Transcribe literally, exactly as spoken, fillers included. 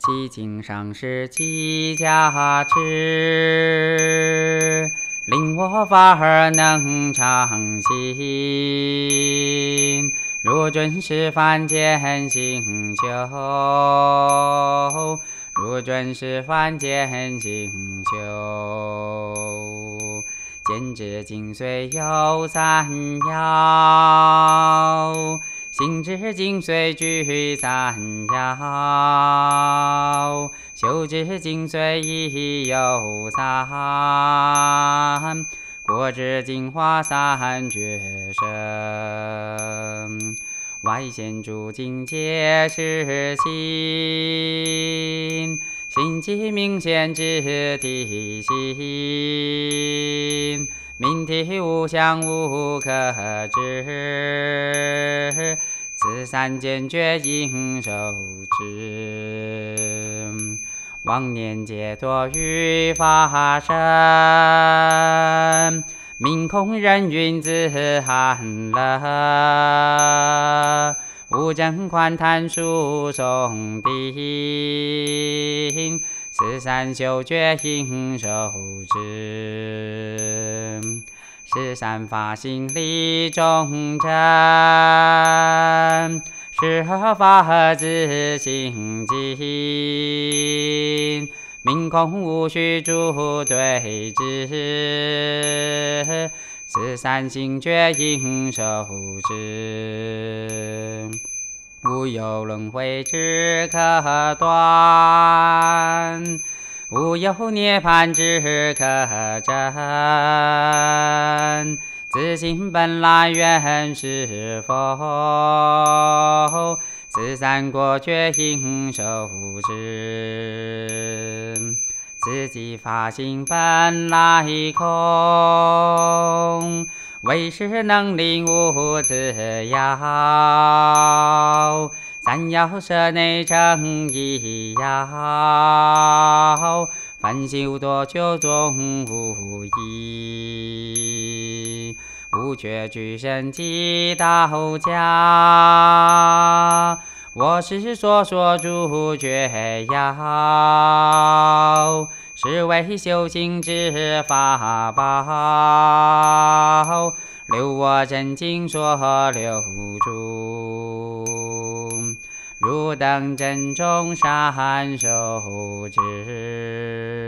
其经上师其加持，令我法儿能常行。如准是凡间行修，如准是凡间行修。见之精髓有三要，行之精髓具三要，修之精髓亦有三，过之精华三绝深。外显诸境界是心，心即明显之体心，明体无相无可知，此三见觉应受之。妄念解脱于法身，明空人云自含乐，无真观谈殊诵定，此三修觉应受之。是三法性理中真，是法自性尽，明空无虚诸对治，此三性觉应受之。无有轮回之可断，无有涅槃之可证，自性本来原是佛，此三果觉应受之。此即法性本来空，唯是能令无自要。三要舍内成一要，凡修多求终无异。无觉具身即道家，我是所说诸觉要，是为修行之法宝，留我真经所留住，汝等珍重善受之。